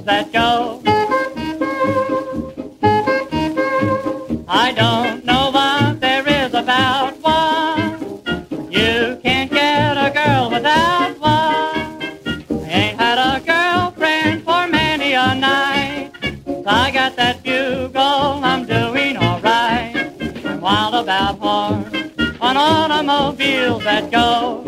that go. I don't know what there is about one. You can't get a girl without one. I ain't had a girlfriend for many a night. Since I got that bugle, I'm doing all right. I'm wild about horns on automobiles that go.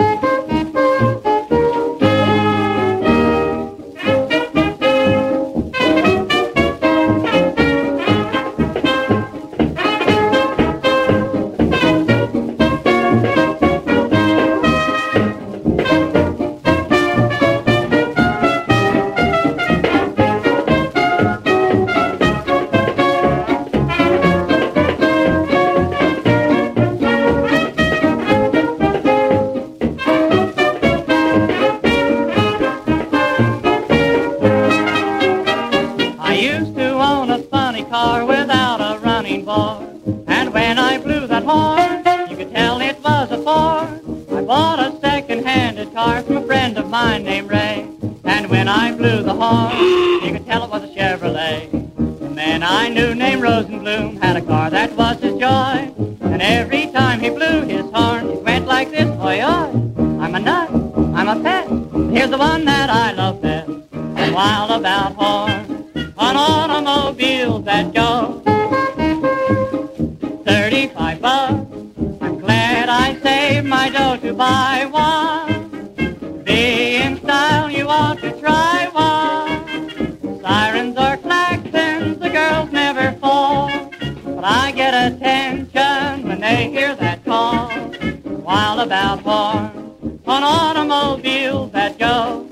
I used to own a funny car without a running board, and when I blew that horn, you could tell it was a Ford. I bought a second-handed car from a friend of mine named Ray, and when I blew the horn, you could tell it was a Chevrolet. The man I knew named Rosenblum had a car that was his joy, and every time he blew his horn, it went like this, oi, oi. I'm a nut, I'm a pet, here's the one that I love best. I'm wild about horns on automobiles that go. 35 bucks, I'm glad I saved my dough to buy one. To be in style, you ought to try one. Sirens or klaxons, the girls never fall, but I get attention when they hear that call. Wild about horns on automobiles that go.